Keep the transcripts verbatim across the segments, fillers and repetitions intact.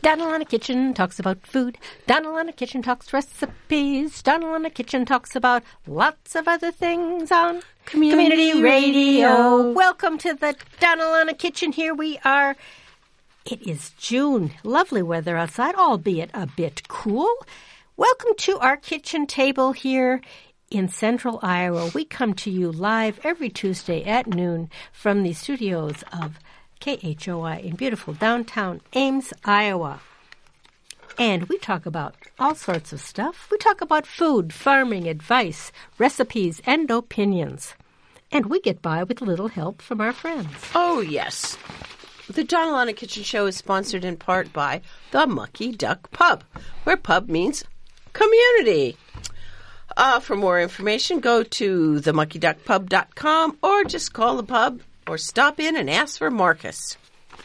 Donald in a Kitchen talks about food. Donald in a Kitchen talks recipes. Donald in a Kitchen talks about lots of other things on Community, Community Radio. Radio. Welcome to the Donald in a Kitchen. Here we are. It is June. Lovely weather outside, albeit a bit cool. Welcome to our kitchen table here in central Iowa. We come to you live every Tuesday at noon from the studios of K H O I in beautiful downtown Ames, Iowa. And we talk about all sorts of stuff. We talk about food, farming, advice, recipes, and opinions. And we get by with a little help from our friends. Oh, yes. The Donald on a Kitchen Show is sponsored in part by the Mucky Duck Pub, where pub means community. Uh, for more information, go to the mucky duck pub dot com or just call the pub or stop in and ask for Marcus.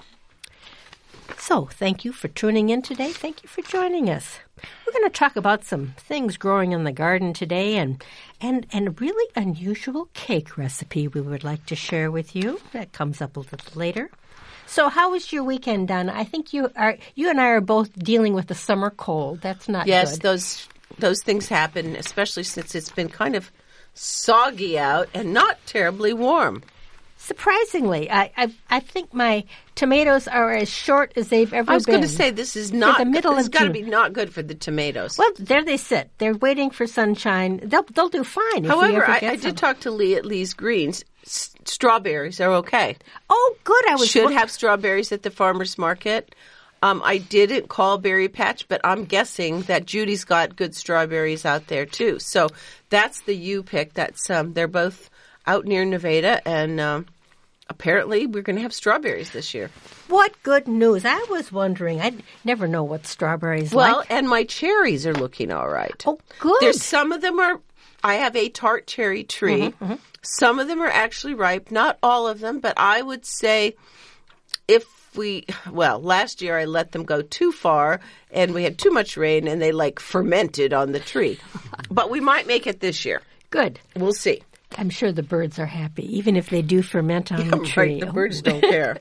So, thank you for tuning in today. Thank you for joining us. We're going to talk about some things growing in the garden today and and, and a really unusual cake recipe we would like to share with you. That comes up a little later. So, how was your weekend, Donna? I think you are you and I are both dealing with the summer cold. That's not yes, good. Yes, those those things happen, especially since it's been kind of soggy out and not terribly warm. Surprisingly, I, I I think my tomatoes are as short as they've ever been. I was going to say this is not. the middle It's of got to June. be not good for the tomatoes. Well, there they sit. They're waiting for sunshine. They'll they'll do fine. If However, you ever I, get I some. did talk to Lee at Lee's Greens. S- strawberries are okay. Oh, good. I was Should have strawberries at the farmer's market. Um, I didn't call Berry Patch, but I'm guessing that Judy's got good strawberries out there too. So that's the U pick. That's um, they're both out near Nevada, and um, apparently we're going to have strawberries this year. What good news! I was wondering. I never know what strawberries Well, like. and my cherries are looking all right. Oh, good. There's some of them are. I have a tart cherry tree. Mm-hmm, mm-hmm. Some of them are actually ripe. Not all of them, but I would say if we, well, last year I let them go too far and we had too much rain and they like fermented on the tree. But we might make it this year. Good. We'll see. I'm sure the birds are happy, even if they do ferment on Yeah, the tree. right. The birds don't care.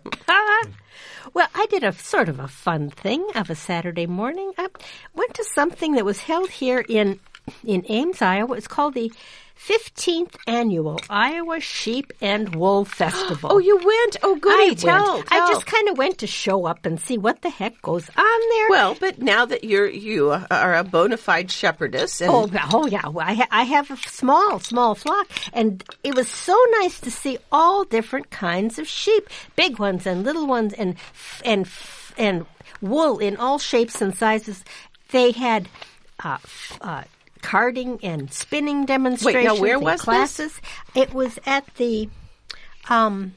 Well, I did a sort of a fun thing of a Saturday morning. I went to something that was held here in in Ames, Iowa. It's called the fifteenth Annual Iowa Sheep and Wool Festival. Oh, you went? Oh, goody. I tell, went. tell. I just kind of went to show up and see what the heck goes on there. Well, but now that you're you are a bona fide shepherdess, and Oh, oh yeah. Well, I, ha- I have a small, small flock, and it was so nice to see all different kinds of sheep, big ones and little ones, and and and wool in all shapes and sizes. They had uh, uh, carding and spinning demonstrations. Wait, now where and was classes. this? It was at the um,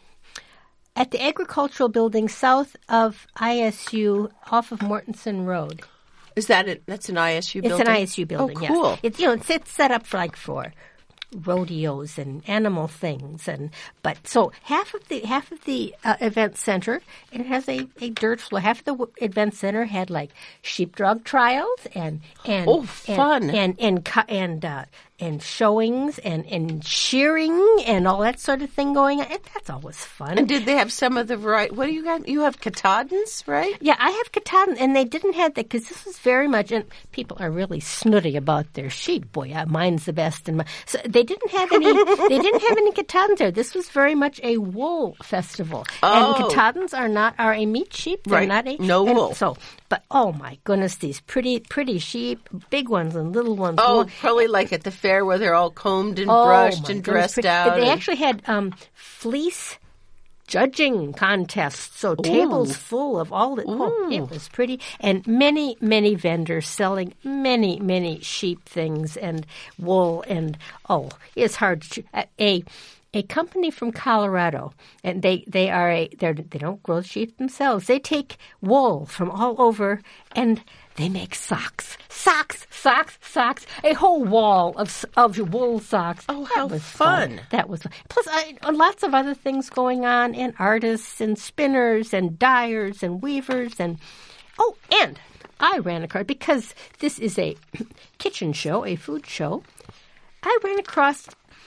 at the agricultural building south of I S U, off of Mortensen Road. Is that it? That's an I S U building? It's an I S U building. Oh, yes. cool. It's you know it's, it's set up for like for rodeos and animal things, and but so half of the half of the uh, event center, it has a, a dirt floor. Half of the w- event center had like sheepdog trials and and Oh, fun. and and and cu- and, uh, and showings and and shearing and all that sort of thing going on. And that's always fun. And did they have some of the variety? What do you got? You have Katahdins, right? Yeah, I have Katahdin, and they didn't have that because this was very much, and people are really snooty about their sheep. Boy, yeah, mine's the best. And my, so they didn't have any. They didn't have any Katahdins there. This was very much a wool festival, Oh. and Katahdins are not are a meat sheep. They're Right. not a No and wool. So, but oh my goodness, these pretty pretty sheep, big ones and little ones. Oh, Wool- probably like at the fair where they're all combed and Oh, brushed my and goodness, dressed pretty- out. They and- actually had um, fleece judging contests, so tables full of all the. Oh, it was pretty, and many, many vendors selling many, many sheep things and wool, and oh, it's hard to a. A company from Colorado, and they, they are a they they don't grow sheep themselves. They take wool from all over, and they make socks, socks, socks, socks. A whole wall of of wool socks. Oh, That how was fun. That was fun. Plus I, lots of other things going on, and artists and spinners and dyers and weavers and oh, and I ran across because this is a kitchen show, a food show. I ran across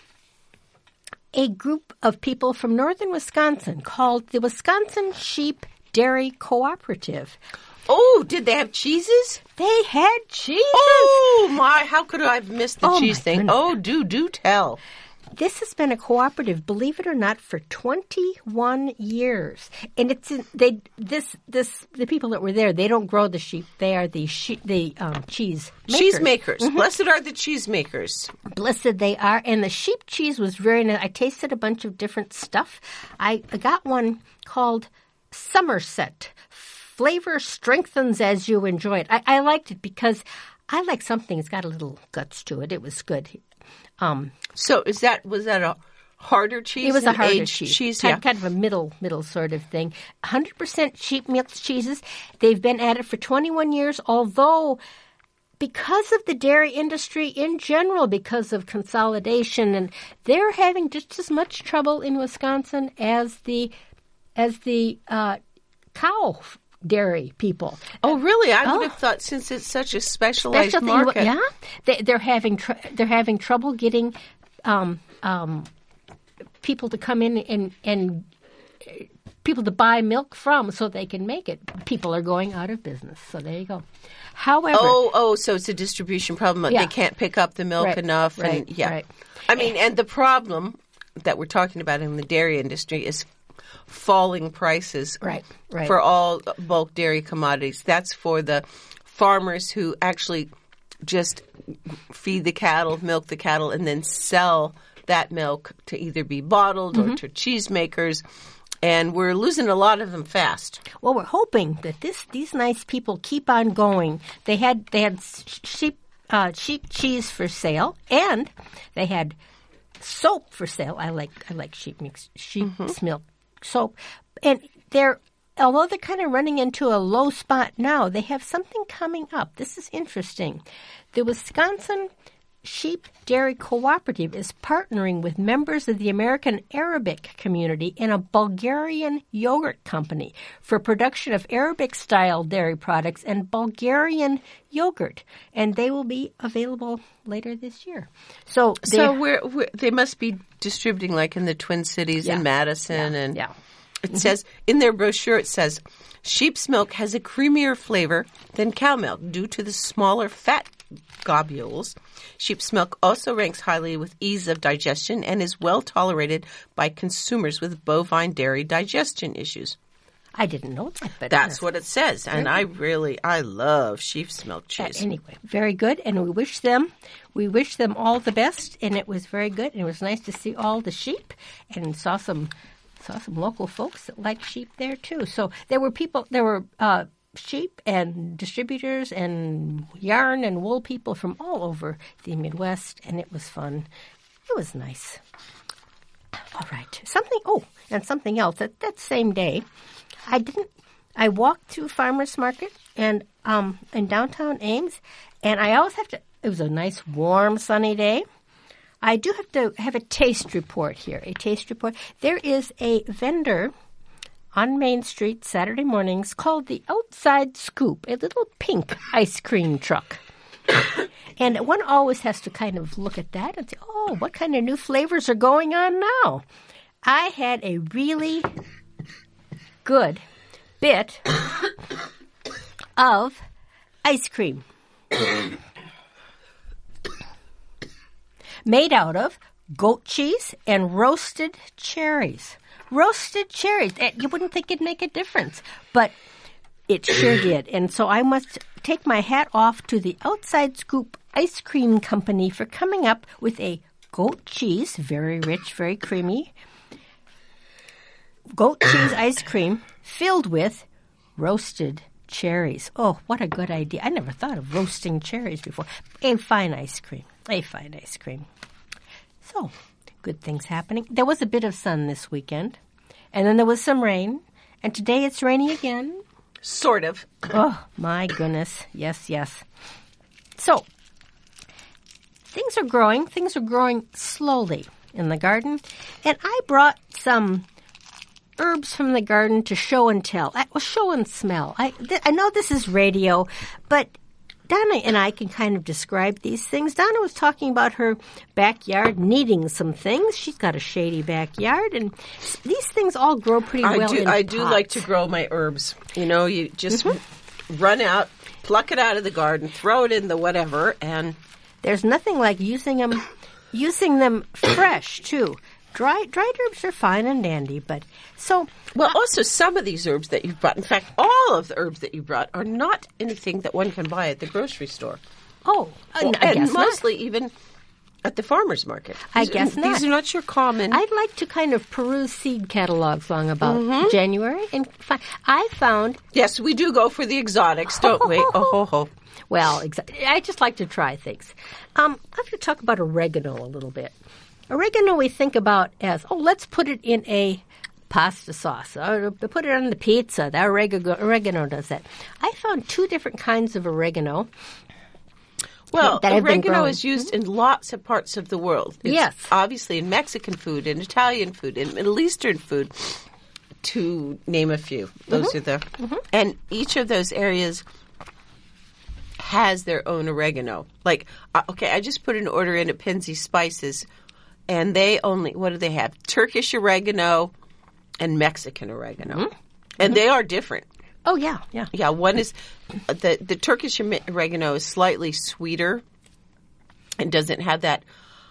a group of people from northern Wisconsin called the Wisconsin Sheep Dairy Cooperative. Oh, did they have cheeses? They had cheeses. Oh, my. How could I have missed the Oh, cheese my thing? goodness. Oh, do, do tell. This has been a cooperative, believe it or not, for twenty-one years. And it's in, they this this the people that were there. They don't grow the sheep. They are the she, the um, cheese makers. Cheese makers. Blessed are the cheese makers. Blessed they are. And the sheep cheese was very nice. I tasted a bunch of different stuff. I, I got one called Somerset. Flavor strengthens as you enjoy it. I, I liked it because I like something that's got a little guts to it. It was good. Um, So is that was that a harder cheese? It was a than harder aged cheese, cheese? kind, Yeah. kind of a middle, middle sort of thing. one hundred percent sheep milk cheeses. They've been at it for twenty-one years, although because of the dairy industry in general, because of consolidation, and they're having just as much trouble in Wisconsin as the as the uh, cow dairy people. Oh, really? I Oh. would have thought since it's such a specialized Specialty- market. Yeah, they, they're having tr- they're having trouble getting um, um, people to come in and and uh, people to buy milk from so they can make it. People are going out of business. So there you go. However, Oh, oh, so it's a distribution problem. Yeah. They can't pick up the milk Right, enough. right, and yeah. right. I mean, and the problem that we're talking about in the dairy industry is falling prices Right, right. for all bulk dairy commodities. That's for the farmers who actually just feed the cattle, milk the cattle, and then sell that milk to either be bottled Mm-hmm. or to cheese makers. And we're losing a lot of them fast. well, we're hoping that this these nice people keep on going. They had they had sh- sheep uh, sheep cheese for sale, and they had soap for sale. I like I like sheep mix, sheep's milk soap, and they're although they're kind of running into a low spot now, they have something coming up. This is interesting. The Wisconsin Sheep Dairy Cooperative is partnering with members of the American Arabic community and a Bulgarian yogurt company for production of Arabic-style dairy products and Bulgarian yogurt, and they will be available later this year. So, So they're- we're, we're, they must be distributing like in the Twin Cities Yeah. and Madison. and yeah. It says, in their brochure, it says, sheep's milk has a creamier flavor than cow milk due to the smaller fat globules. Sheep's milk also ranks highly with ease of digestion and is well tolerated by consumers with bovine dairy digestion issues. I didn't know that, but That's what it says. And I really, I love sheep's milk Uh, cheese. anyway, very good, and we wish them, we wish them all the best. And it was very good, and it was nice to see all the sheep, and saw some, saw some local folks that like sheep there too. So there were people, there were uh, sheep and distributors and yarn and wool people from all over the Midwest, and it was fun. It was nice. All right, something. Oh, and something else. That that same day, I didn't. I walked through farmers market and um in downtown Ames, and I always have to. It was a nice, warm, sunny day. I do have to have a taste report here. A taste report. There is a vendor on Main Street Saturday mornings called the Outside Scoop, a little pink ice cream truck. And one always has to kind of look at that and say, oh, what kind of new flavors are going on now? I had a really good bit of ice cream made out of goat cheese and roasted cherries. Roasted cherries. Eh, You wouldn't think it'd make a difference, but it sure did. And so I must take my hat off to the Outside Scoop Ice Cream Company for coming up with a goat cheese, very rich, very creamy, goat cheese ice cream filled with roasted cherries. Oh, what a good idea. I never thought of roasting cherries before. A fine ice cream. A fine ice cream. So, good things happening. There was a bit of sun this weekend, and then there was some rain, and today it's raining again. Sort of. Oh, my goodness. Yes, yes. So, things are growing. Things are growing slowly in the garden. And I brought some herbs from the garden to show and tell. I, well, show and smell. I, th- I know this is radio, but Donna and I can kind of describe these things. Donna was talking about her backyard needing some things. She's got a shady backyard, and s- these things all grow pretty I well do. in I do pots. like to grow my herbs. You know, you just Mm-hmm. run out, pluck it out of the garden, throw it in the whatever, and there's nothing like using them, using them fresh too. Dry, dried herbs are fine and dandy, but so... Well, also some of these herbs that you brought, in fact, all of the herbs that you brought are not anything that one can buy at the grocery store. Oh, well, I and guess mostly not. even at the farmer's market. I These guess are, not. These are not your common... I'd like to kind of peruse seed catalogs long about Mm-hmm. January and find... I found... Yes, we do go for the exotics, don't we? Oh, ho, ho. Well, exa- I just like to try things. Um, I have to talk about oregano a little bit. Oregano we think about as, oh, let's put it in a pasta sauce, or put it on the pizza. That oregano, oregano does that. I found two different kinds of oregano. Well, that have been oregano grown. is used in lots of parts of the world. It's Yes. obviously in Mexican food, in Italian food, in Middle Eastern food, to name a few. Those Mm-hmm. are the... Mm-hmm. And each of those areas has their own oregano. Like, uh, okay, I just put an order in at Penzi Spices, and they only... What do they have? Turkish oregano and Mexican oregano. Mm-hmm. And they are different. Oh, yeah, yeah. Yeah, one is the the Turkish oregano is slightly sweeter and doesn't have that.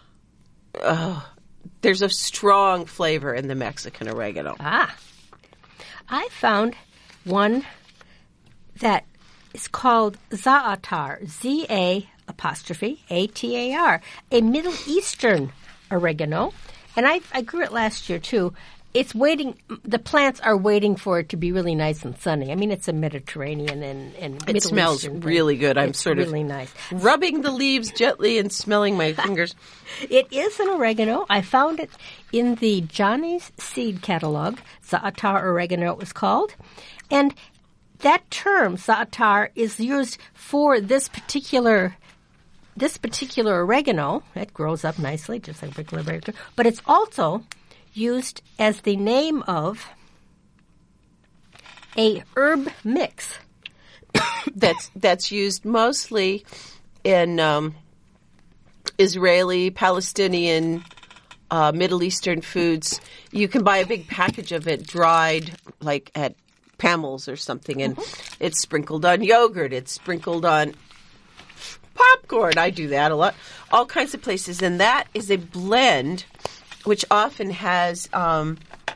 Uh, there's a strong flavor in the Mexican oregano. Ah. I found one that is called Za'atar, Z A apostrophe A T A R, a Middle Eastern oregano. And I, I grew it last year, too. It's waiting, the plants are waiting for it to be really nice and sunny. I mean, it's a Mediterranean and, and It Middle smells Eastern thing. really good. I'm it's sort really of nice. rubbing the leaves gently and smelling my fingers. It is an oregano. I found it in the Johnny's Seed Catalog. Za'atar oregano it was called. And that term, za'atar, is used for this particular this particular oregano. It grows up nicely, just like regular oregano. But it's also used as the name of a herb mix. That's that's used mostly in um, Israeli, Palestinian, uh, Middle Eastern foods. You can buy a big package of it dried, like at Pamels or something, and mm-hmm. it's sprinkled on yogurt. It's sprinkled on popcorn. I do that a lot. All kinds of places, and that is a blend which often has, um,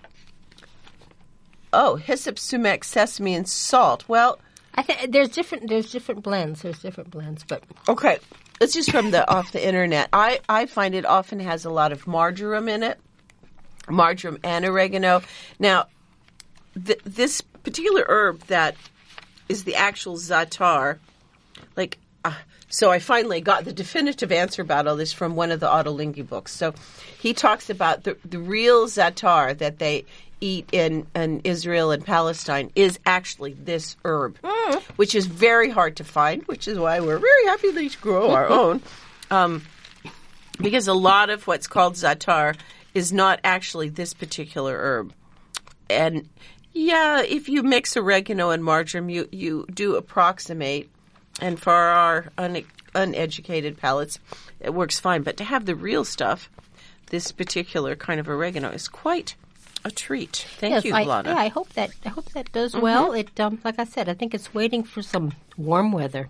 oh, hyssop, sumac, sesame, and salt. Well, I think there's different. There's different blends. There's different blends, but okay, it's just from the off the internet. I I find it often has a lot of marjoram in it, marjoram and oregano. Now, th- this particular herb that is the actual za'atar, like. Uh, So I finally got the definitive answer about all this from one of the Ottolenghi books. So he talks about the, the real za'atar that they eat in, in Israel and Palestine is actually this herb, mm. which is very hard to find, which is why we're very happy to grow our own. Um, because a lot of what's called za'atar is not actually this particular herb. And yeah, if you mix oregano and marjoram, you, you do approximate. And for our un- uneducated palates, it works fine. But to have the real stuff, this particular kind of oregano is quite a treat. Thank yes, you, I, Lana. Yeah, I hope that I hope that does Mm-hmm. well. It, um, like I said, I think it's waiting for some warm weather.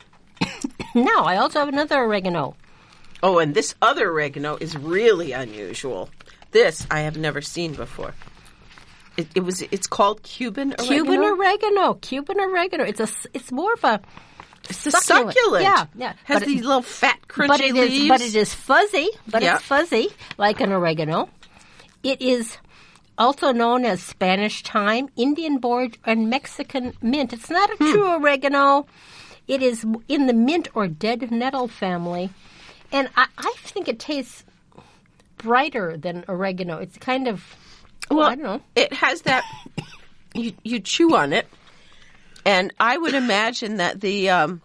Now, I also have another oregano. Oh, and this other oregano is really unusual. This I have never seen before. It, it was. It's called Cuban oregano. Cuban oregano. Cuban oregano. It's a. It's more of a. It's a succulent. succulent. Yeah, yeah. Has But these it- little fat, crunchy but it leaves. is, but it is fuzzy. But Yeah. it's fuzzy like an oregano. It is also known as Spanish thyme, Indian board, and Mexican mint. It's not a Hmm. true oregano. It is in the mint or dead nettle family, and I, I think it tastes brighter than oregano. It's kind of well, Well, I don't know. It has that. You you chew on it, and I would imagine that the um,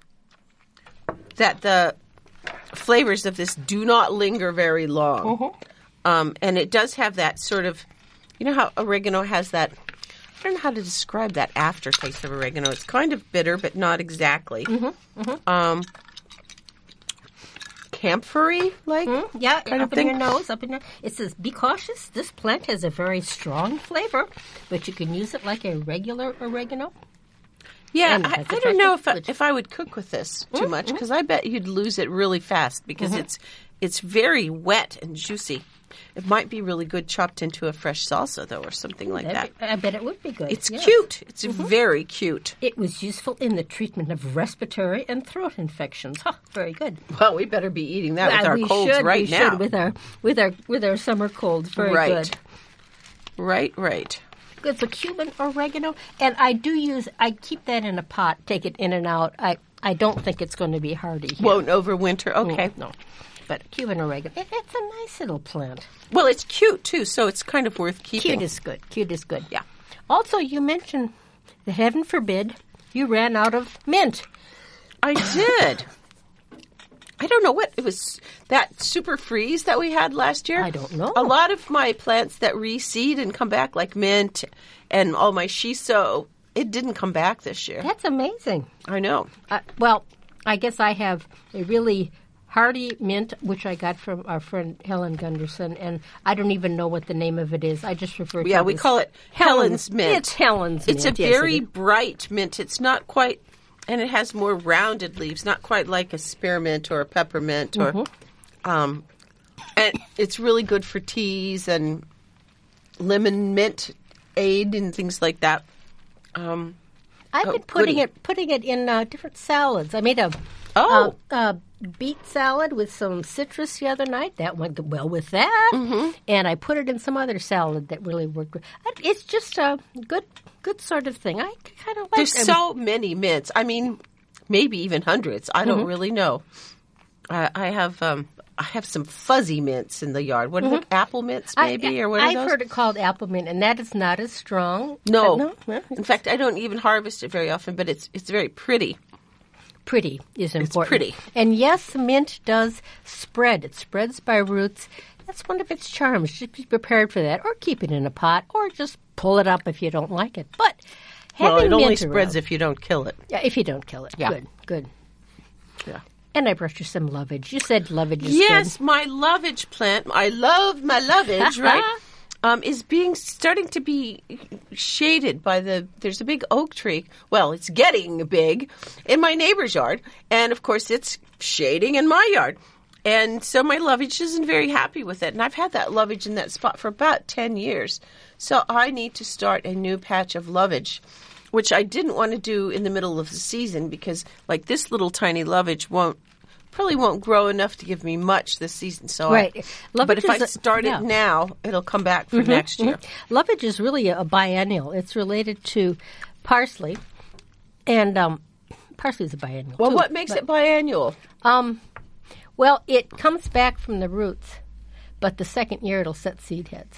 that the flavors of this do not linger very long. Mm-hmm. Um, and it does have that sort of, you know how oregano has that. I don't know how to describe that aftertaste of oregano. It's kind of bitter, but not exactly. Mm-hmm. Mm-hmm. Um, camphor-y, like Mm, yeah, kind up of in thing. your nose, up in your. It says, "Be cautious. This plant has a very strong flavor, but you can use it like a regular oregano." Yeah, And it I, has I don't know if I, attractive if I would cook with this too Mm-hmm. much because I bet you'd lose it really fast because it's it's very wet and juicy. It might be really good chopped into a fresh salsa though, or something like that. That'd be- I bet it would be good. It's yes. cute. It's very cute. It was useful in the treatment of respiratory and throat infections. Huh, very good. Well, we better be eating that with Uh, our we colds should, right we now. should with our with our with our summer colds. Very right. good. Right, right. Good for cumin, oregano, and I do use. I keep that in a pot, take it in and out. I I don't think it's going to be hardy. Here. Won't overwinter. Okay. Mm, no, but cumin, oregano. It, it's a nice little plant. Well, it's cute too, so it's kind of worth keeping. Cute is good. Cute is good. Yeah. Also, you mentioned that heaven forbid you ran out of mint. I did. I don't know what it was. That super freeze that we had last year. I don't know. A lot of my plants that reseed and come back, like mint and all my shiso, it didn't come back this year. That's amazing. I know. Uh, well, I guess I have a really hardy mint, which I got from our friend Helen Gunderson, and I don't even know what the name of it is. I just refer to Yeah, it we as call it Helen's mint. It's Helen's It's mint. a yes, very it is. bright mint. It's not quite, and it has more rounded leaves, not quite like a spearmint or a peppermint, or, Mm-hmm. um, and it's really good for teas and lemon mint aid and things like that. Um, I've oh, been putting goody. it putting it in uh, different salads. I made a Oh. uh, uh, beet salad with some citrus the other night. That went well with that. Mm-hmm. And I put it in some other salad that really worked. Good. It's just a good good sort of thing. I kind of like. There's it. so many mints. I mean, maybe even hundreds. I Mm-hmm. don't really know. I, I have um, I have some fuzzy mints in the yard. What are they? Apple mints, maybe, Mm-hmm. I, or what are I've those? heard it called apple mint, and that is not as strong. No. Uh, no, well, In fact, I don't even harvest it very often, but it's it's very pretty. pretty is important. pretty. And yes, mint does spread. It spreads by roots. That's one of its charms. Just be prepared for that, or keep it in a pot, or just pull it up if you don't like it. But having Well, it only mint spreads around- if you don't kill it. Yeah, if you don't kill it. Yeah. Good, good. Yeah. And I brought you some lovage. You said lovage is Yes, good. my lovage plant. I love my lovage, right? Um, is being starting to be shaded by the. There's a big oak tree. Well, it's getting big in my neighbor's yard, and of course, it's shading in my yard. And so my lovage isn't very happy with it, and I've had that lovage in that spot for about ten years. So I need to start a new patch of lovage, which I didn't want to do in the middle of the season because, like, this little tiny lovage won't. Probably won't grow enough to give me much this season. So, Right. I, Lovage but if I is a- start yeah. it now, it'll come back for next year. Lovage is really a, a biennial. It's related to parsley, and um, parsley is a biennial. Well, too, what makes but- it biannual? Um, well, it comes back from the roots, but the second year it'll set seed heads.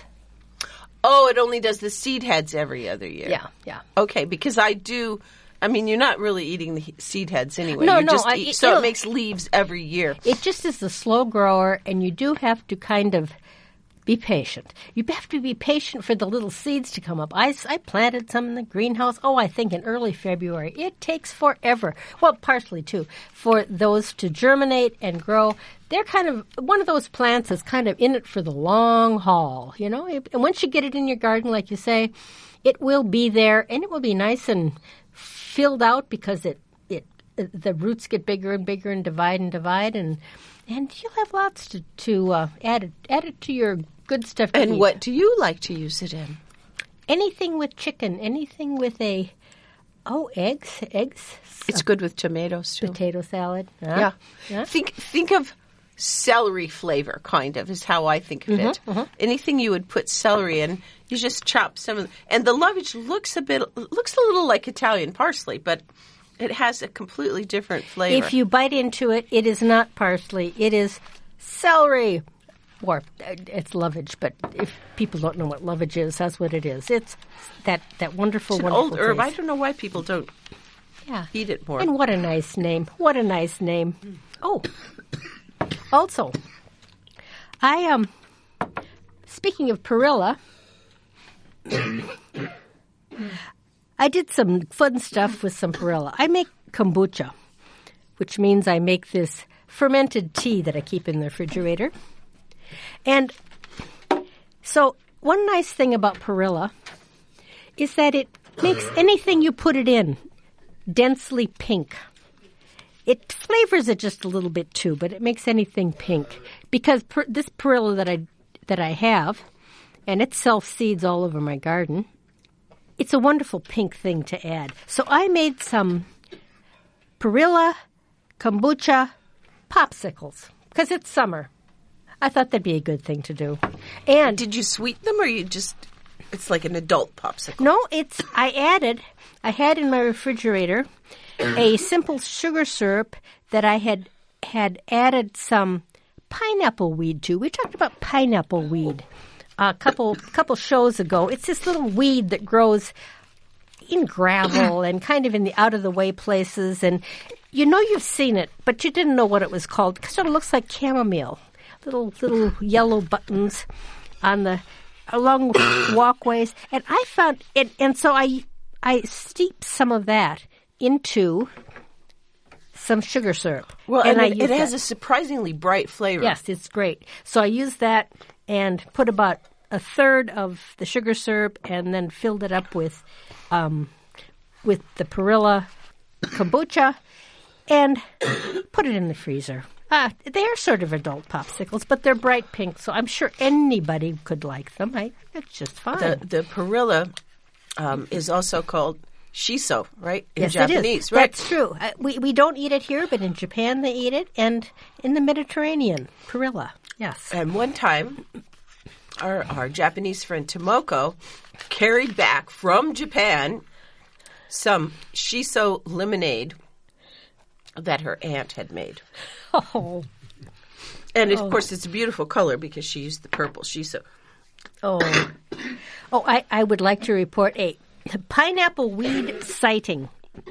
Oh, it only does the seed heads every other year. Yeah, yeah. Okay, because I do. I mean, you're not really eating the he- seed heads anyway. No, you no, Just I- eat, it- so it it'll- makes leaves every year. It just is a slow grower, and you do have to kind of be patient. You have to be patient for the little seeds to come up. I, s- I planted some in the greenhouse, oh, I think in early February. It takes forever. Well, parsley, too, for those to germinate and grow. They're kind of, one of those plants that's kind of in it for the long haul, you know? And once you get it in your garden, like you say, it will be there, and it will be nice and filled out because it, it the roots get bigger and bigger and divide and divide, and and you'll have lots to to uh, add it add it to your good stuff. to And eat. what do you like to use it in? Anything with chicken, anything with a oh eggs, eggs, It's good with tomatoes too. potato salad. Huh? Yeah. Yeah. Think think of celery flavor, kind of, is how I think of it. Mm-hmm, Anything you would put celery in, you just chop some of and the lovage looks a bit looks a little like Italian parsley, but it has a completely different flavor. If you bite into it, it is not parsley. It is celery. Or uh, it's lovage, but if people don't know what lovage is, that's what it is. It's that, that wonderful, It's an wonderful old herb. I taste. don't know why people don't Yeah. eat it more. And what a nice name. What a nice name. Oh, also, I, um, speaking of perilla, I did some fun stuff with some perilla. I make kombucha, which means I make this fermented tea that I keep in the refrigerator. And so one nice thing about perilla is that it makes anything you put it in densely pink. It flavors it just a little bit too, but it makes anything pink. Because per, this perilla that I that I have, and it self-seeds all over my garden, it's a wonderful pink thing to add. So I made some perilla kombucha popsicles because it's summer. I thought that'd be a good thing to do. And did you sweeten them, or you just? It's like an adult popsicle. No, it's. I added. I had in my refrigerator a simple sugar syrup that I had had added some pineapple weed to. We talked about pineapple weed a couple couple shows ago. It's this little weed that grows in gravel and kind of in the out of the way places, and you know you've seen it, but you didn't know what it was called. It sort of looks like chamomile. Little little yellow buttons on the along walkways, and I found it, and so I I steeped some of that into some sugar syrup. Well, and, and I it, it has that. a surprisingly bright flavor. Yes, it's great. So I used that and put about a third of the sugar syrup, and then filled it up with um, with the perilla kombucha, and put it in the freezer. Uh, they're sort of adult popsicles, but they're bright pink, so I'm sure anybody could like them. I, it's just fine. The, the perilla um, is also called shiso, right? In yes, Japanese, it is. right? That's true. Uh, we we don't eat it here, but in Japan they eat it, and in the Mediterranean, perilla. Yes. And one time, our our Japanese friend Tomoko carried back from Japan some shiso lemonade that her aunt had made. Oh. And, of oh. course, it's a beautiful color because she used the purple shiso. Oh. Oh, I, I would like to report a pineapple weed sighting.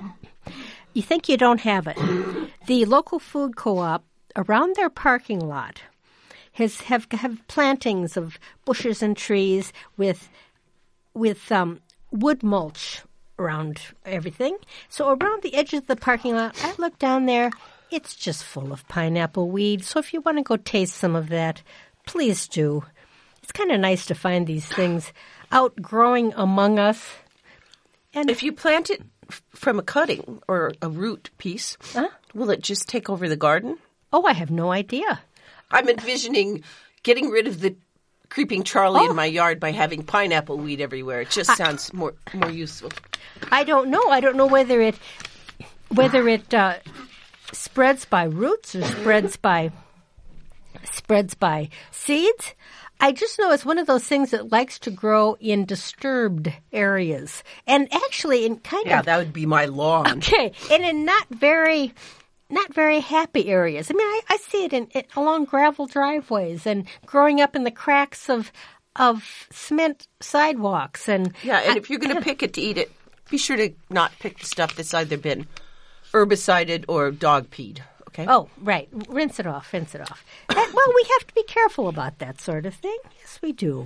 You think you don't have it. The local food co-op around their parking lot has have, have plantings of bushes and trees with with um, wood mulch around everything. So around the edge of the parking lot, I look down there. It's just full of pineapple weed. So if you want to go taste some of that, please do. It's kind of nice to find these things outgrowing among us. And if you plant it f- from a cutting or a root piece, huh? will it just take over the garden? Oh, I have no idea. I'm envisioning getting rid of the creeping Charlie oh. in my yard by having pineapple weed everywhere. It just sounds I, more more useful. I don't know. I don't know whether it whether it uh, spreads by roots or spreads by spreads by seeds. I just know it's one of those things that likes to grow in disturbed areas, and actually in kind yeah, of that would be my lawn. Okay, and in not very. Not very happy areas. I mean, I, I see it in it, along gravel driveways and growing up in the cracks of of cement sidewalks. And yeah, and I, if you're going to pick it to eat it, be sure to not pick the stuff that's either been herbicided or dog peed. Okay. Oh, right. Rinse it off. Rinse it off. And, well, we have to be careful about that sort of thing. Yes, we do.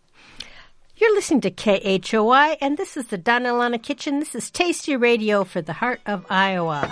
You're listening to K H O I, and this is the Donna Ilana Kitchen. This is Tasty Radio for the heart of Iowa.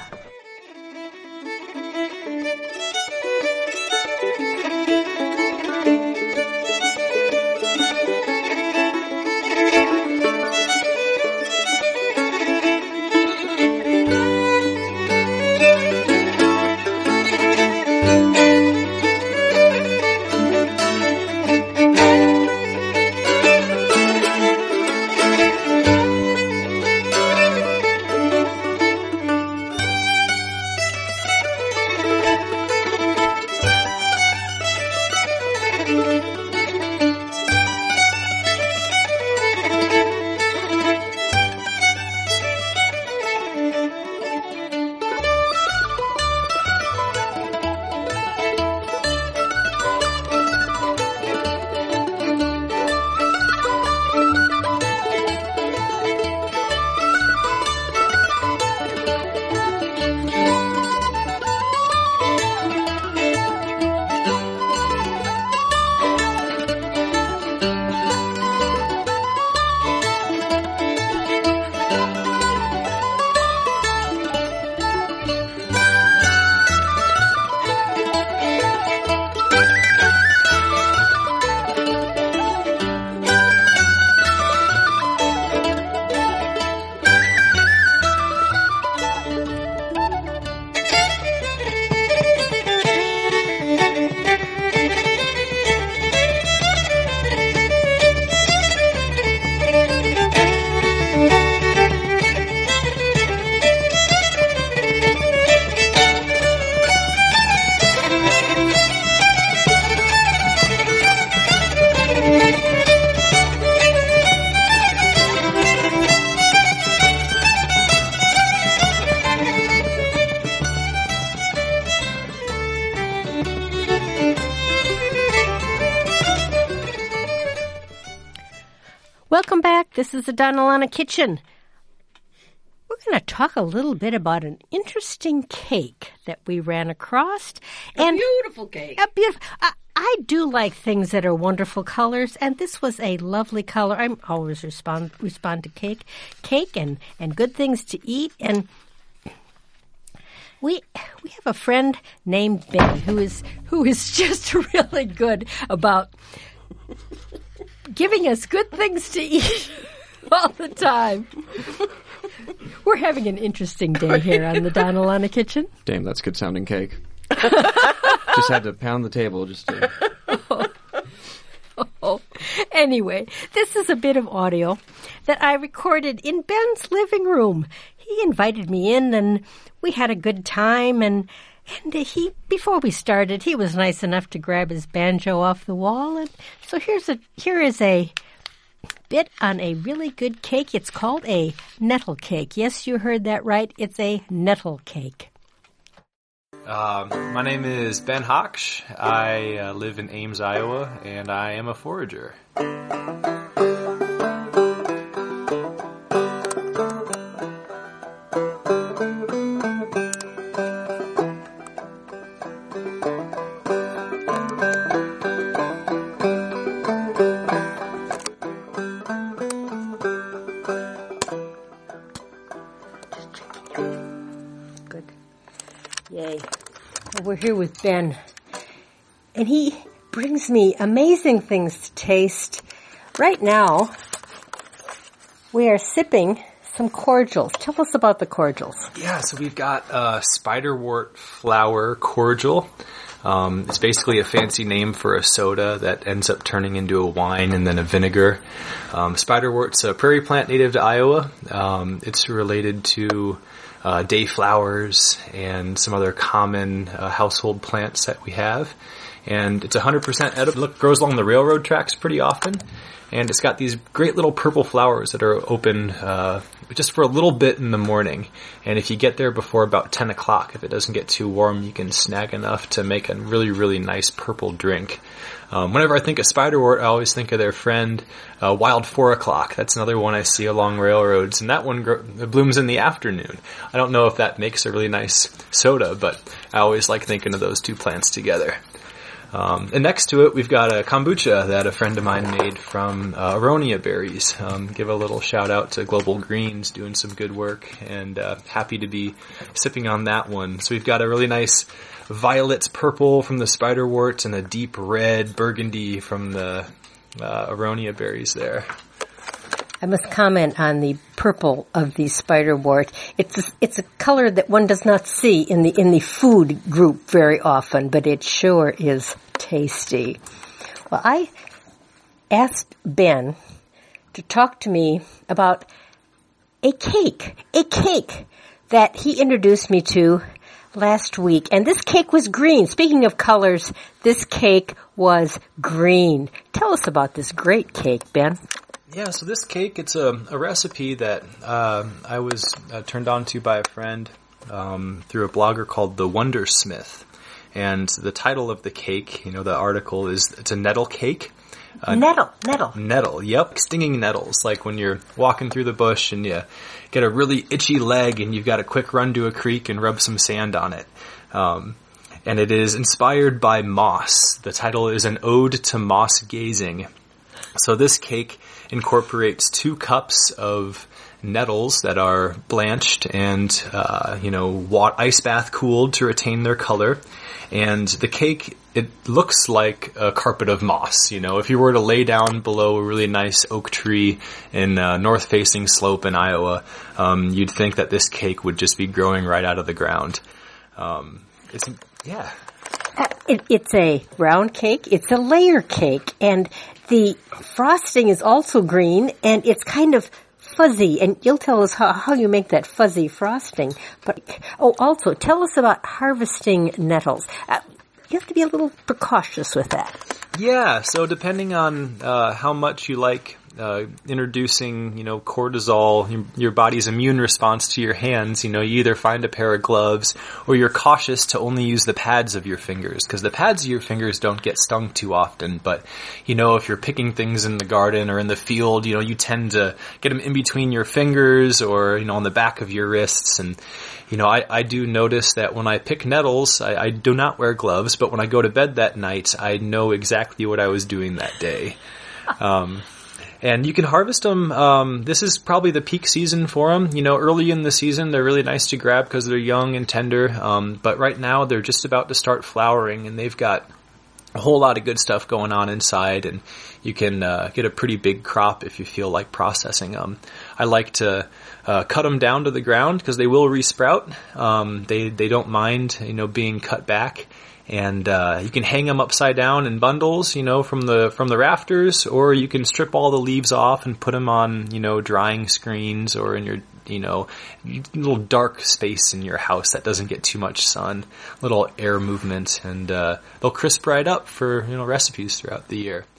This is the Donna Lana Kitchen. We're going to talk a little bit about an interesting cake that we ran across. A and beautiful cake. A beautiful. I, I do like things that are wonderful colors, and this was a lovely color. I'm always respond respond to cake, cake, and and good things to eat. And we we have a friend named Ben who is who is just really good about giving us good things to eat all the time. We're having an interesting day here on the Donna Lana Kitchen. Damn, that's good sounding cake. Just had to pound the table just to... Oh. Oh. Anyway, this is a bit of audio that I recorded in Ben's living room. He invited me in, and we had a good time, and and he before we started, he was nice enough to grab his banjo off the wall, and so here's a here is a bit on a really good cake. It's called a nettle cake. Yes, you heard that right. It's a nettle cake. Uh, my name is Ben Hocksch. I uh, live in Ames, Iowa, and I am a forager. Yay. Well, we're here with Ben, and he brings me amazing things to taste. Right now, we are sipping some cordials. Tell us about the cordials. Yeah, so we've got uh, spiderwort flower cordial. Um, it's basically a fancy name for a soda that ends up turning into a wine and then a vinegar. Um, spiderwort's a prairie plant native to Iowa. Um, it's related to Uh, dayflowers and some other common uh, household plants that we have. And it's one hundred percent edible. It grows along the railroad tracks pretty often. And it's got these great little purple flowers that are open uh, just for a little bit in the morning. And if you get there before about ten o'clock, if it doesn't get too warm, you can snag enough to make a really, really nice purple drink. Um, whenever I think of spiderwort, I always think of their friend, uh, Wild Four O'Clock. That's another one I see along railroads, and that one gro- blooms in the afternoon. I don't know if that makes a really nice soda, but I always like thinking of those two plants together. Um, and next to it, we've got a kombucha that a friend of mine made from uh, aronia berries. Um, give a little shout out to Global Greens, doing some good work, and uh, happy to be sipping on that one. So we've got a really nice violet purple from the spiderwort and a deep red burgundy from the uh, aronia berries there. I must comment on the purple of the spiderwort. It's a, it's a color that one does not see in the in the food group very often, but it sure is tasty. Well, I asked Ben to talk to me about a cake, a cake that he introduced me to last week. And this cake was green. Speaking of colors, this cake was green. Tell us about this great cake, Ben. Yeah, so this cake, it's a, a recipe that uh, I was uh, turned on to by a friend um, through a blogger called The Wondersmith. And the title of the cake, you know, the article is, it's a nettle cake. Uh, nettle, nettle. Nettle, yep. Stinging nettles, like when you're walking through the bush and you get a really itchy leg and you've got a quick run to a creek and rub some sand on it. Um, and it is inspired by moss. The title is An Ode to Moss Gazing. So this cake incorporates two cups of nettles that are blanched and, uh, you know, wa- ice bath cooled to retain their color. And the cake, it looks like a carpet of moss. You know, if you were to lay down below a really nice oak tree in a north-facing slope in Iowa, um, you'd think that this cake would just be growing right out of the ground. Um, it's, yeah. Uh, it, it's a round cake. It's a layer cake. And the frosting is also green, and it's kind of fuzzy, and you'll tell us how, how you make that fuzzy frosting. But oh, also, tell us about harvesting nettles. Uh, you have to be a little precautious with that. Yeah, so depending on uh, how much you like uh, introducing, you know, cortisol, your, your body's immune response to your hands, you know, you either find a pair of gloves or you're cautious to only use the pads of your fingers, because the pads of your fingers don't get stung too often. But, you know, if you're picking things in the garden or in the field, you know, you tend to get them in between your fingers or, you know, on the back of your wrists. And, you know, I, I do notice that when I pick nettles, I, I do not wear gloves, but when I go to bed that night, I know exactly what I was doing that day. Um, and you can harvest them. Um, this is probably the peak season for them. You know, early in the season, they're really nice to grab because they're young and tender. Um, but right now, they're just about to start flowering, and they've got a whole lot of good stuff going on inside, and you can uh, get a pretty big crop if you feel like processing them. I like to uh, cut them down to the ground because they will resprout. Um, they they don't mind, you know, being cut back, and uh, you can hang them upside down in bundles, you know, from the from the rafters, or you can strip all the leaves off and put them on, you know, drying screens or in your, you know, little dark space in your house that doesn't get too much sun, little air movement, and uh, they'll crisp right up for, you know, recipes throughout the year.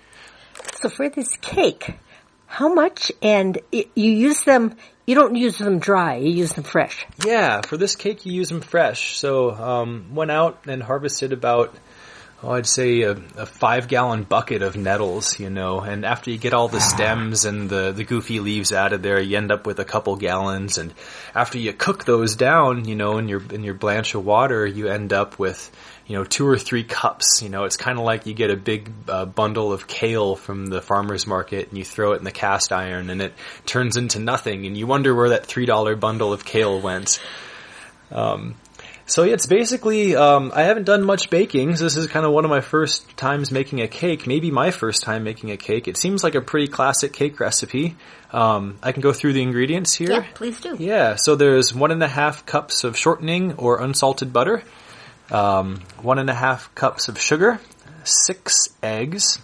So for this cake, how much? And it, you use them, you don't use them dry, you use them fresh. Yeah, for this cake you use them fresh. So um, went out and harvested about, oh, I'd say a, a five-gallon bucket of nettles, you know, and after you get all the stems and the, the goofy leaves out of there, you end up with a couple gallons, and after you cook those down, you know, in your in your blanch of water, you end up with, you know, two or three cups. You know, it's kind of like you get a big uh, bundle of kale from the farmer's market and you throw it in the cast iron and it turns into nothing, and you wonder where that three dollar bundle of kale went. Um, so yeah, it's basically, um, I haven't done much baking, so this is kind of one of my first times making a cake, maybe my first time making a cake. It seems like a pretty classic cake recipe. Um, I can go through the ingredients here. Yeah, please do. Yeah, so there's one and a half cups of shortening or unsalted butter, um, one and a half cups of sugar, six eggs,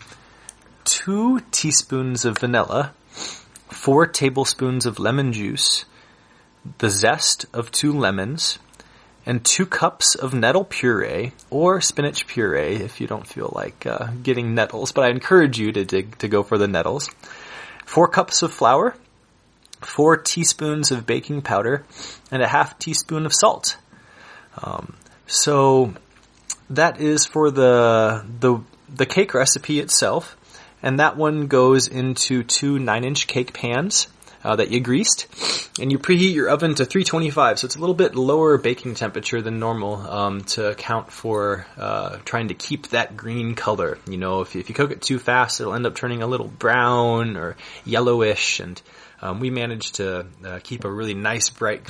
two teaspoons of vanilla, four tablespoons of lemon juice, the zest of two lemons, and two cups of nettle puree or spinach puree if you don't feel like uh, getting nettles, but I encourage you to dig, to go for the nettles. Four cups of flour, four teaspoons of baking powder, and a half teaspoon of salt. Um, so that is for the the the cake recipe itself, and that one goes into two nine-inch cake pans Uh, that you greased, and you preheat your oven to three twenty-five, so it's a little bit lower baking temperature than normal um, to account for uh, trying to keep that green color. You know, if you, if you cook it too fast, it'll end up turning a little brown or yellowish, and um, we managed to uh, keep a really nice bright.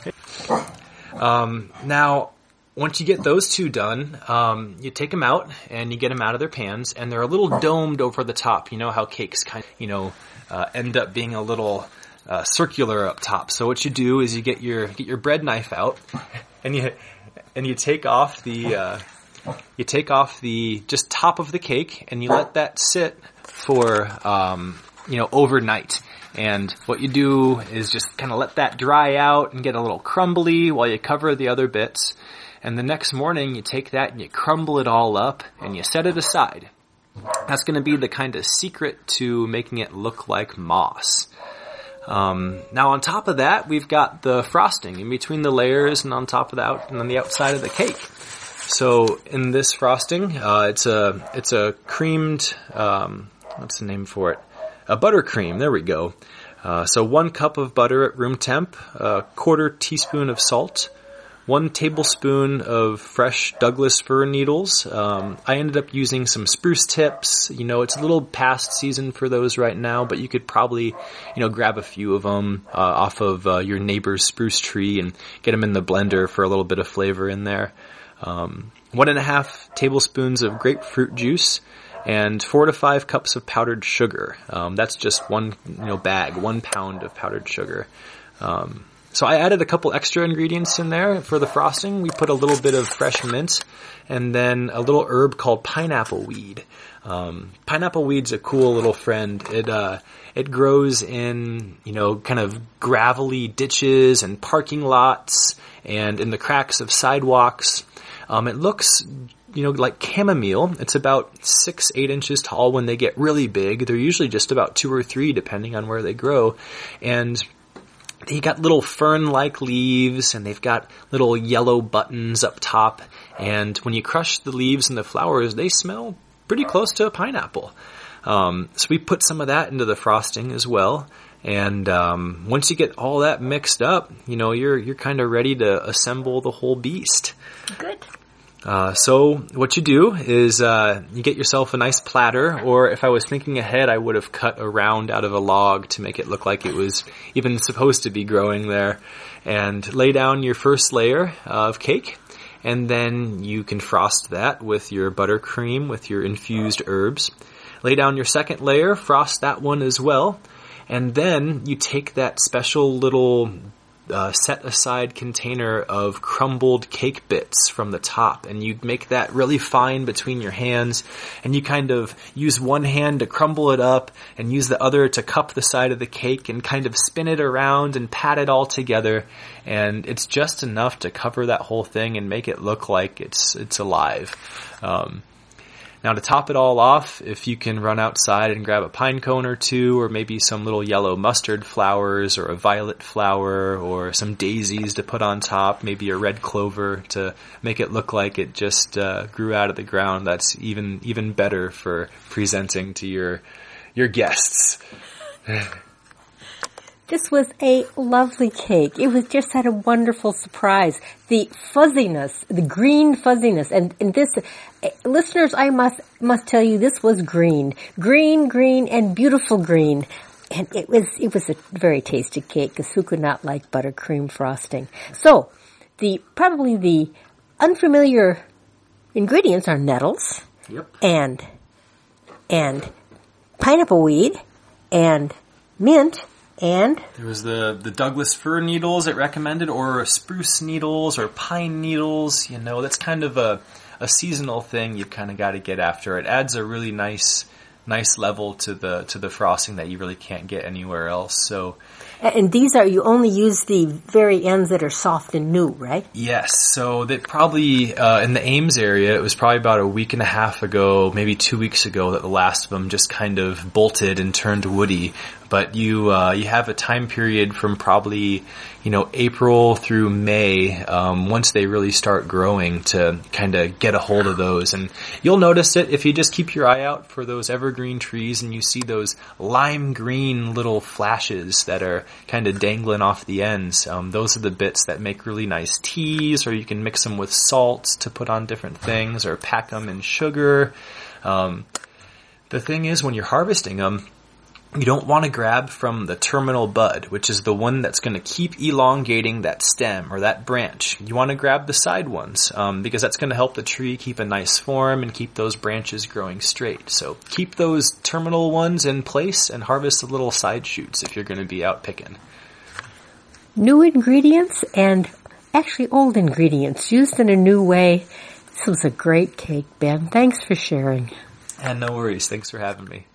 Um, now, once you get those two done, um, you take them out and you get them out of their pans, and they're a little domed over the top. You know how cakes kind of, you know, uh, end up being a little uh, circular up top. So what you do is you get your get your bread knife out, and you and you take off the uh, you take off the just top of the cake, and you let that sit for um, you know overnight. And what you do is just kind of let that dry out and get a little crumbly while you cover the other bits. And the next morning, you take that and you crumble it all up and you set it aside. That's going to be the kind of secret to making it look like moss. Um, now, on top of that, we've got the frosting in between the layers and on top of that and on the outside of the cake. So in this frosting, uh, it's a it's a creamed, um, what's the name for it? A buttercream. There we go. Uh, so one cup of butter at room temp, a quarter teaspoon of salt, one tablespoon of fresh Douglas fir needles. Um, I ended up using some spruce tips. You know, it's a little past season for those right now, but you could probably, you know, grab a few of them uh, off of uh, your neighbor's spruce tree and get them in the blender for a little bit of flavor in there. Um, one and a half tablespoons of grapefruit juice, and four to five cups of powdered sugar. Um, that's just one, you know, bag, one pound of powdered sugar. Um, So I added a couple extra ingredients in there for the frosting. We put a little bit of fresh mint and then a little herb called pineapple weed. Um, pineapple weed's a cool little friend. It, uh, it grows in, you know, kind of gravelly ditches and parking lots and in the cracks of sidewalks. Um, it looks you know, like chamomile. It's about six, eight inches tall when they get really big. They're usually just about two or three, depending on where they grow. And they got little fern-like leaves, and they've got little yellow buttons up top. And when you crush the leaves and the flowers, they smell pretty close to a pineapple. Um, so we put some of that into the frosting as well. And um, once you get all that mixed up, you know, you're you're kind of ready to assemble the whole beast. Good. Uh, so what you do is uh, you get yourself a nice platter, or if I was thinking ahead, I would have cut a round out of a log to make it look like it was even supposed to be growing there. And lay down your first layer of cake, and then you can frost that with your buttercream, with your infused herbs. Lay down your second layer, frost that one as well. And then you take that special little uh, set-aside container of crumbled cake bits from the top, and you make that really fine between your hands, and you kind of use one hand to crumble it up and use the other to cup the side of the cake and kind of spin it around and pat it all together. And it's just enough to cover that whole thing and make it look like it's it's alive. Um, Now, to top it all off, if you can run outside and grab a pine cone or two, or maybe some little yellow mustard flowers, or a violet flower, or some daisies to put on top, maybe a red clover to make it look like it just uh, grew out of the ground, that's even even better for presenting to your your guests. This was a lovely cake. It was just had a wonderful surprise. The fuzziness, the green fuzziness, and, and this, uh, listeners, I must must tell you, this was green, green, green, and beautiful green, and it was it was a very tasty cake. Because who could not like buttercream frosting? So, the probably the unfamiliar ingredients are nettles, Yep. and and pineapple weed, and mint. And There was the, the Douglas fir needles it recommended, or spruce needles, or pine needles. You know, that's kind of a, a seasonal thing you've kind of got to get after. It adds a really nice nice level to the to the frosting that you really can't get anywhere else. So, and these are, you only use the very ends that are soft and new, right? yes, so that probably uh, in the Ames area, it was probably about a week and a half ago, maybe two weeks ago, that the last of them just kind of bolted and turned woody. But you uh, you have a time period from probably, you know, April through May, um, once they really start growing, to kind of get a hold of those. And you'll notice it if you just keep your eye out for those evergreen trees and you see those lime green little flashes that are kind of dangling off the ends. Um, those are the bits that make really nice teas, or you can mix them with salts to put on different things, or pack them in sugar. Um, the thing is, when you're harvesting them, you don't want to grab from the terminal bud, which is the one that's going to keep elongating that stem or that branch. You want to grab the side ones, um, because that's going to help the tree keep a nice form and keep those branches growing straight. So keep those terminal ones in place and harvest the little side shoots if you're going to be out picking. New ingredients and actually old ingredients used in a new way. This was a great cake, Ben. Thanks for sharing. And no worries. Thanks for having me.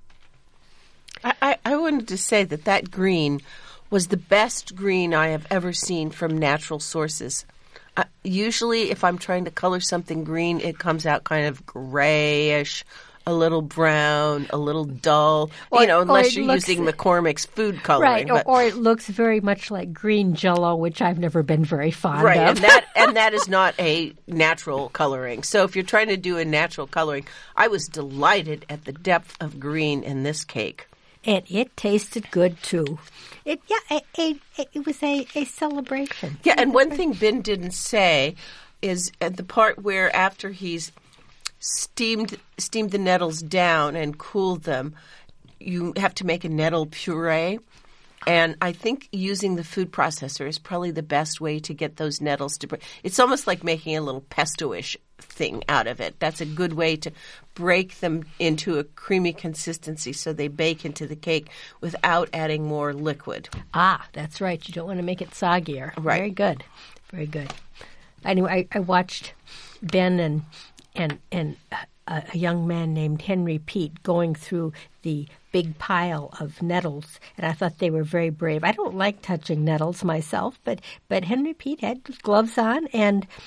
I, I, I wanted to say that that green was the best green I have ever seen from natural sources. Uh, usually, if I'm trying to color something green, it comes out kind of grayish, a little brown, a little dull. Or- you know, or unless it you're looks- using McCormick's food coloring. Right, or, but- or it looks very much like green Jell-O, which I've never been very fond Right, of. and that and that is not a natural coloring. So if you're trying to do a natural coloring, I was delighted at the depth of green in this cake. And it tasted good too. It yeah, it, it, it was a, a celebration. Yeah, and one thing Ben didn't say is at the part where after he's steamed steamed the nettles down and cooled them, you have to make a nettle puree. And I think using the food processor is probably the best way to get those nettles to break. It's almost like making a little pesto-ish thing out of it. That's a good way to break them into a creamy consistency so they bake into the cake without adding more liquid. Ah, that's right. You don't want to make it soggier. Right. Very good. Very good. Anyway, I, I watched Ben and and and a, a young man named Henry Pete going through the big pile of nettles, and I thought they were very brave. I don't like touching nettles myself, but but Henry Pete had gloves on, and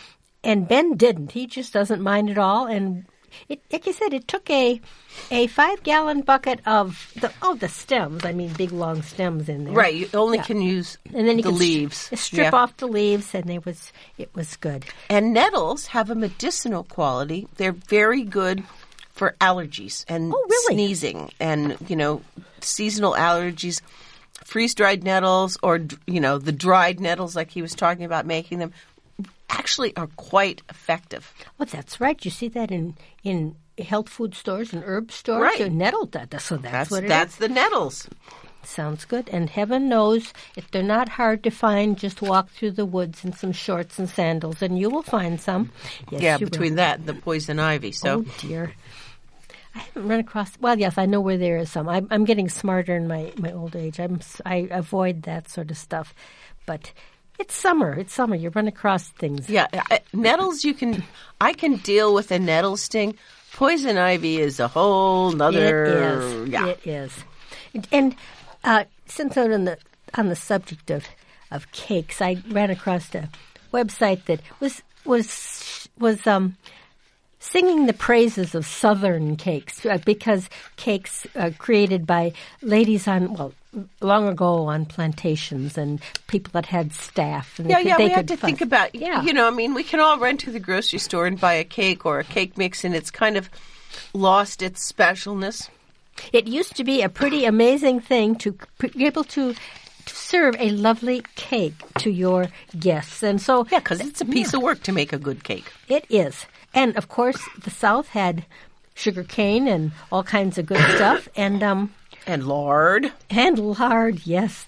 and Ben didn't. He just doesn't mind at all. And it, like you said, it took a a five gallon bucket of the oh the stems. I mean, big long stems in there. Right. You only Yeah. can use And then you the could leaves. St- strip Yeah. off the leaves, and it was it was good. And nettles have a medicinal quality. They're very good for allergies and Oh, really? sneezing and, you know, seasonal allergies. Freeze-dried nettles or, you know, the dried nettles like he was talking about making them actually are quite effective. Oh, that's right. You see that in in health food stores and herb stores. Right. They're nettle. That, so that's, That's what it that's is. the nettles. Sounds good. And heaven knows if they're not hard to find, just walk through the woods in some shorts and sandals, and you will find some. Yes, yeah, you between will. that and the poison ivy. So Oh dear. I haven't run across. Well, yes, I know where there is some. I'm, I'm getting smarter in my, my old age. I'm s- I avoid that sort of stuff, but it's summer. It's summer. You run across things. yeah, I- nettles you can I can deal with a nettle sting. Poison ivy is a whole nother It is. yeah. It is. And, and uh, since I'm on the on the subject of, of cakes, I ran across a website that was was was um. singing the praises of Southern cakes uh, because cakes uh, created by ladies on, well, long ago on plantations and people that had staff. And Yeah, they could, yeah, they we have could to fun- think about, Yeah. you know, I mean, we can all run to the grocery store and buy a cake or a cake mix, and it's kind of lost its specialness. It used to be a pretty amazing thing to p- be able to, to serve a lovely cake to your guests. And so Yeah, because it's a piece of work to make a good cake. it is. And, of course, the South had sugar cane and all kinds of good stuff. And, um, And lard. And lard, yes.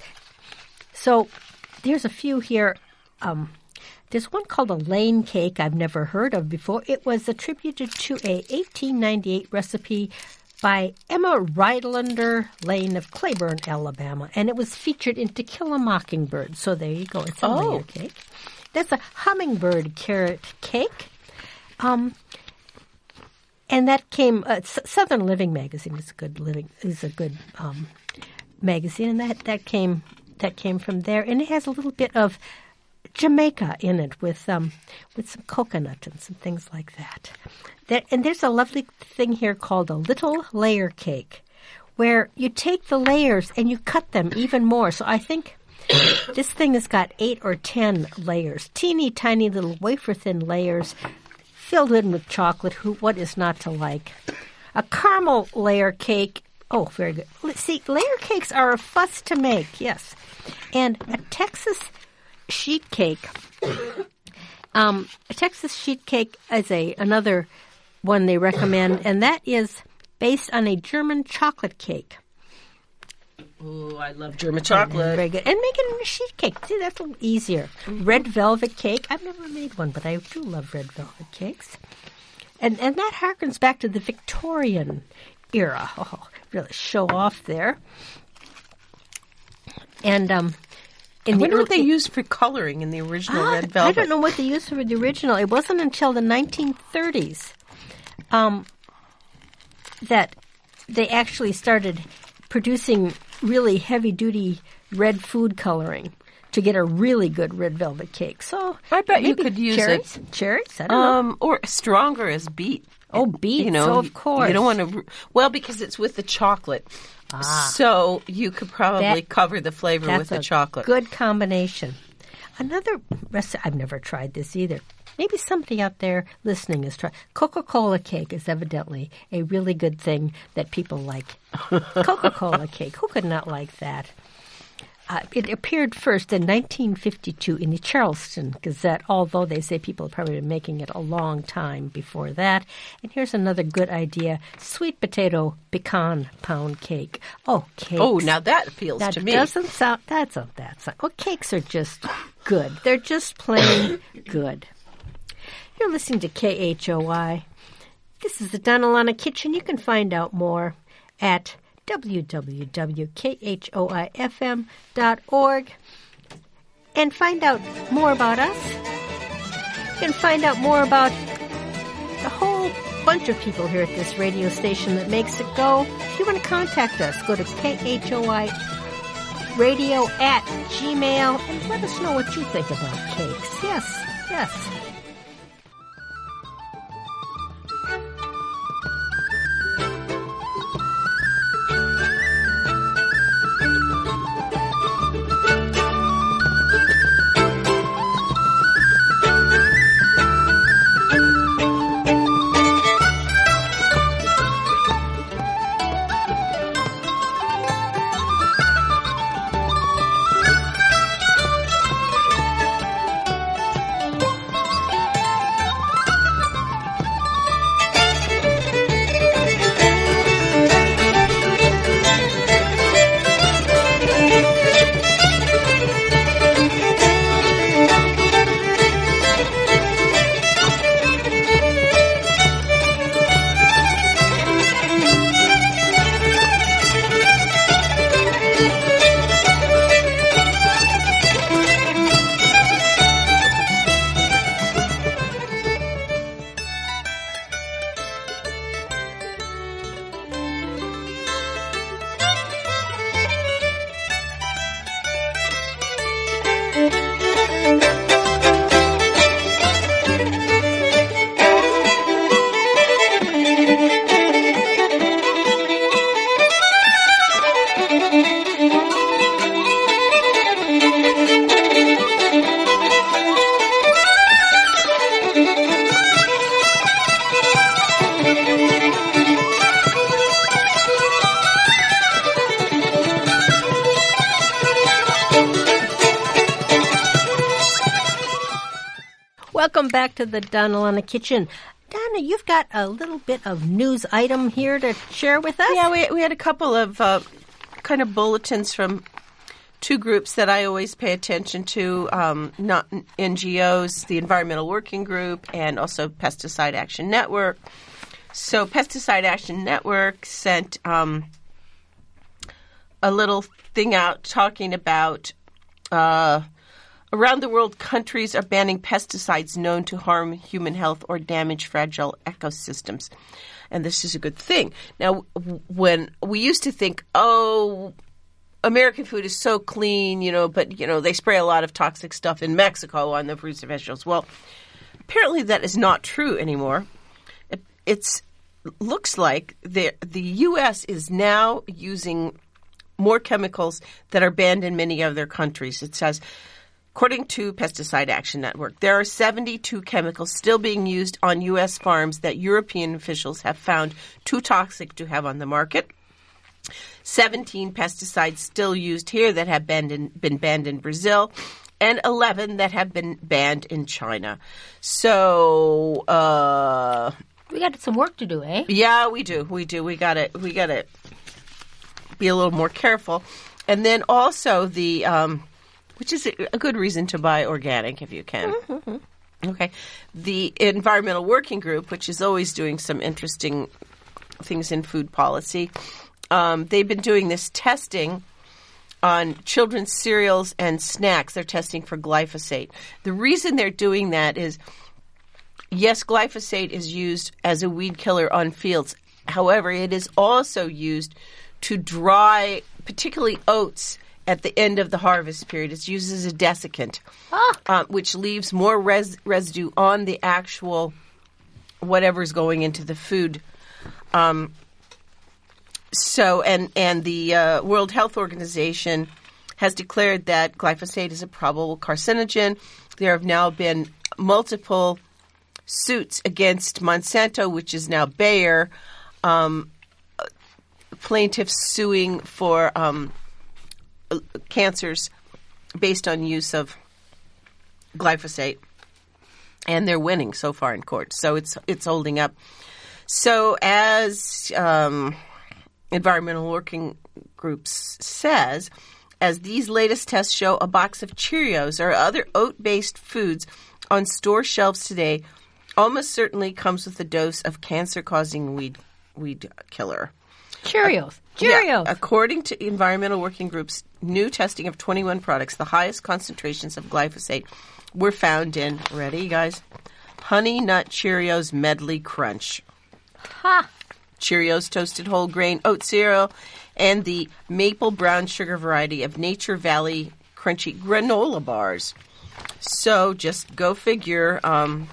So there's a few here. Um, there's one called a Lane cake I've never heard of before. It was attributed to a eighteen ninety-eight recipe by Emma Rhinelander Lane of Claiborne, Alabama, and it was featured in To Kill a Mockingbird. So there you go. It's a Oh. layer cake. There's a hummingbird carrot cake. Um, and that came. Uh, S- Southern Living magazine is a good living is a good um, magazine, and that, that came that came from there. And it has a little bit of Jamaica in it with um, with some coconut and some things like that. There, and there's a lovely thing here called a little layer cake, where you take the layers and you cut them even more. So I think this thing has got eight or ten layers, teeny tiny little wafer thin layers, filled in with chocolate. Who, what is not to like? A caramel layer cake. Oh, very good. Let's see, layer cakes are a fuss to make, yes. And a Texas sheet cake. Um, a Texas sheet cake is a another one they recommend, and that is based on a German chocolate cake. Ooh, I love German chocolate. Very good. And make it in a sheet cake. See, that's a little easier. Red velvet cake. I've never made one, but I do love red velvet cakes. And and that harkens back to the Victorian era. Oh, really show off there. And um, in I wonder the what they early- used for coloring in the original Ah, red velvet. I don't know what they used for the original. It wasn't until the nineteen thirties um, that they actually started producing really heavy-duty red food coloring to get a really good red velvet cake. So I bet you maybe could use cherries. it. Cherries? I don't know. Um, or stronger as beet. Oh, beets, You know, so of course. You don't want to. Well, because it's with the chocolate, Ah. so you could probably That- cover the flavor That's with the a chocolate. good combination. Another recipe, I've never tried this either. Maybe somebody out there listening has tried. Coca-Cola cake is evidently a really good thing that people like. Coca-Cola cake. Who could not like that? Uh, it appeared first in nineteen fifty-two in the Charleston Gazette, although they say people have probably been making it a long time before that. And here's another good idea. Sweet potato pecan pound cake. Oh, cakes. Oh, now that appeals That to me. doesn't sound. That's a that's. Well, cakes are just good. They're just plain good. You're listening to K H O I. This is the Donna Lana Kitchen. You can find out more at w w w dot k h o i f m dot org and find out more about us. You can find out more about the whole bunch of people here at this radio station that makes it go. If you want to contact us, go to K H O I radio at gmail and let us know what you think about cakes. Yes, yes. Welcome back to the Donna Lana Kitchen. Donna, you've got a little bit of news item here to share with us. Yeah, we we had a couple of uh, kind of bulletins from two groups that I always pay attention to, um, not N G Os, the Environmental Working Group, and also Pesticide Action Network. So Pesticide Action Network sent um, a little thing out talking about uh, around the world, countries are banning pesticides known to harm human health or damage fragile ecosystems. And this is a good thing. Now, w- when we used to think, oh, American food is so clean, you know, but, you know, they spray a lot of toxic stuff in Mexico on the fruits and vegetables. Well, apparently that is not true anymore. It it's, looks like the the U S is now using more chemicals that are banned in many other countries. It says, according to Pesticide Action Network, there are seventy-two chemicals still being used on U S farms that European officials have found too toxic to have on the market. seventeen pesticides still used here that have been, in, been banned in Brazil, and eleven that have been banned in China. So, uh, We got some work to do, eh? yeah, we do. We do. We gotta, we gotta be a little more careful. And then also the, um, which is a good reason to buy organic if you can. Mm-hmm. Okay. The Environmental Working Group, which is always doing some interesting things in food policy, um, they've been doing this testing on children's cereals and snacks. They're testing for glyphosate. The reason they're doing that is, yes, glyphosate is used as a weed killer on fields. However, it is also used to dry, particularly oats, at the end of the harvest period. It's used as a desiccant, ah. uh, which leaves more res- residue on the actual whatever's going into the food. Um, so, and, and the uh, World Health Organization has declared that glyphosate is a probable carcinogen. There have now been multiple suits against Monsanto, which is now Bayer, um, plaintiffs suing for um, cancers based on use of glyphosate, and they're winning so far in court. So it's it's holding up. So as um, Environmental Working Groups says, as these latest tests show, a box of Cheerios or other oat-based foods on store shelves today almost certainly comes with a dose of cancer-causing weed weed killer. Cheerios. Cheerios. Yeah. According to Environmental Working Group's new testing of twenty-one products, the highest concentrations of glyphosate were found in, ready, guys? Honey Nut Cheerios Medley Crunch. Ha! Cheerios Toasted Whole Grain Oat Cereal, and the maple brown sugar variety of Nature Valley Crunchy Granola Bars. So just go figure. Um,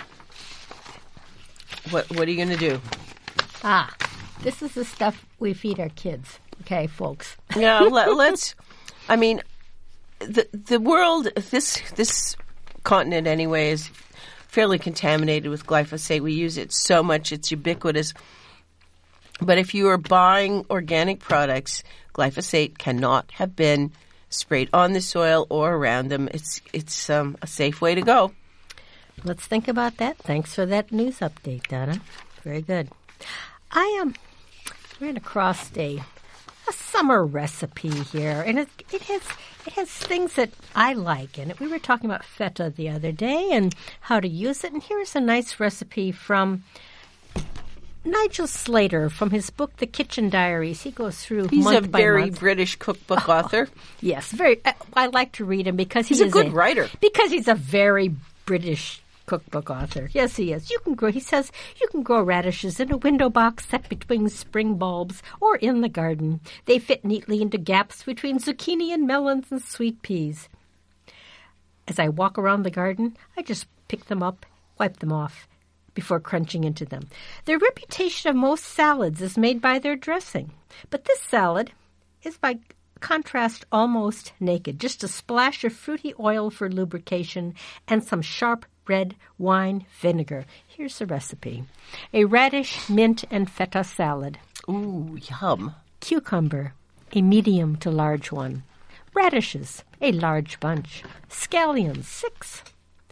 what what are you going to do? Ah, this is the stuff we feed our kids. Okay, folks. Yeah, let, let's. I mean, the the world, this this continent anyway, is fairly contaminated with glyphosate. We use it so much; it's ubiquitous. But if you are buying organic products, glyphosate cannot have been sprayed on the soil or around them. It's it's um, a safe way to go. Let's think about that. Thanks for that news update, Donna. Very good. I um, ran across a a summer recipe here, and it it has it has things that I like in it. We were talking about feta the other day and how to use it, and here's a nice recipe from Nigel Slater from his book, The Kitchen Diaries. He goes through He's month a by very month. British cookbook author. Yes, very. I, I like to read him because he He's a is good writer. Because he's a very British cookbook author. Yes, he is. You can grow. He says you can grow radishes in a window box set between spring bulbs or in the garden. They fit neatly into gaps between zucchini and melons and sweet peas. As I walk around the garden, I just pick them up, wipe them off before crunching into them. Their reputation of most salads is made by their dressing, but this salad is by contrast almost naked, just a splash of fruity oil for lubrication and some sharp red wine vinegar. Here's the recipe. A radish, mint, and feta salad. Ooh, yum. Cucumber, a medium to large one. Radishes, a large bunch. Scallions, six. Feta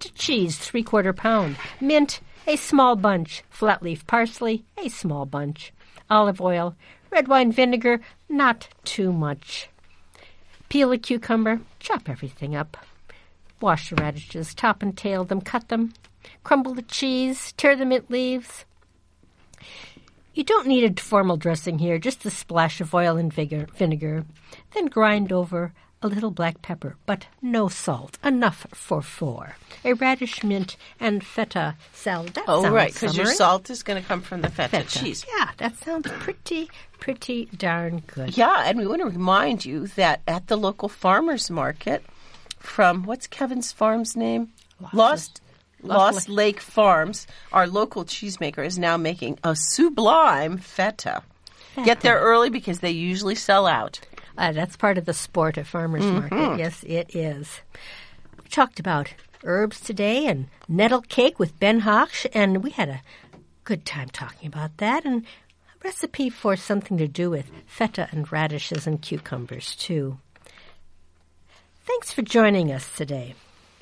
Feta cheese, three-quarter pound. Mint, a small bunch. Flat leaf parsley, a small bunch. Olive oil. Red wine vinegar, not too much. Peel a cucumber, chop everything up. Wash the radishes, top and tail them, cut them. Crumble the cheese, tear the mint leaves. You don't need a formal dressing here, just a splash of oil and vinegar. Then grind over a little black pepper, but no salt, enough for four. A radish, mint, and feta salad. That Oh, sounds right, because your summery. salt is going to come from the feta, Feta. cheese. Yeah, that sounds pretty, pretty darn good. Yeah, and we want to remind you that at the local farmers market from, what's Kevin's farm's name? Lost- Lost Lost Lost Lake Farms, our local cheesemaker, is now making a sublime feta. Get there early because they usually sell out. Uh, that's part of the sport at farmers market. Yes, it is. We talked about herbs today and nettle cake with Ben Hoch, and we had a good time talking about that, and a recipe for something to do with feta and radishes and cucumbers, too. Thanks for joining us today.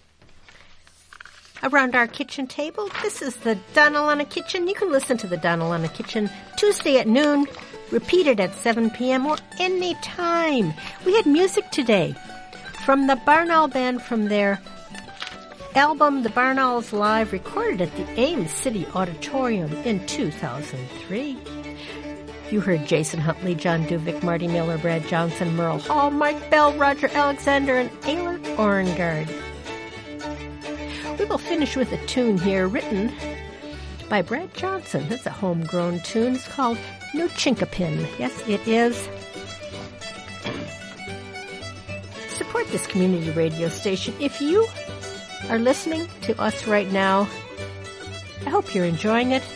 Around our kitchen table, this is the Donalana Kitchen. You can listen to the Donalana Kitchen Tuesday at noon, repeated at seven p.m. or any time. We had music today from the Barn Owl Band from their album, The Barn Owls Live, recorded at the Ames City Auditorium in two thousand three. You heard Jason Huntley, John Duvik, Marty Miller, Brad Johnson, Merle Hall, Mike Bell, Roger Alexander, and Ayla Orengard. We will finish with a tune here written by Brad Johnson. It's a homegrown tune. It's called New Chinkapin. Yes, it is. Support this community radio station. If you are listening to us right now, I hope you're enjoying it.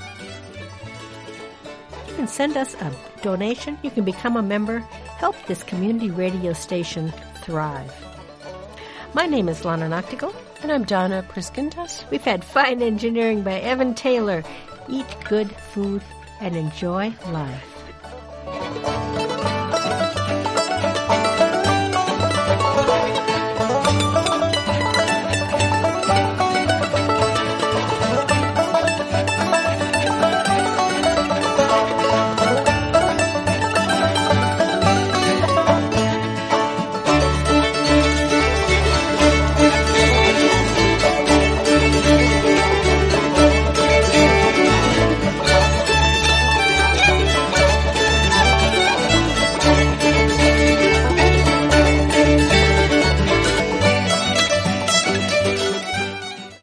You can send us a donation. You can become a member. Help this community radio station thrive. My name is Lana Noctigal. And I'm Donna Priskintas. We've had fine engineering by Evan Taylor. Eat good food and enjoy life.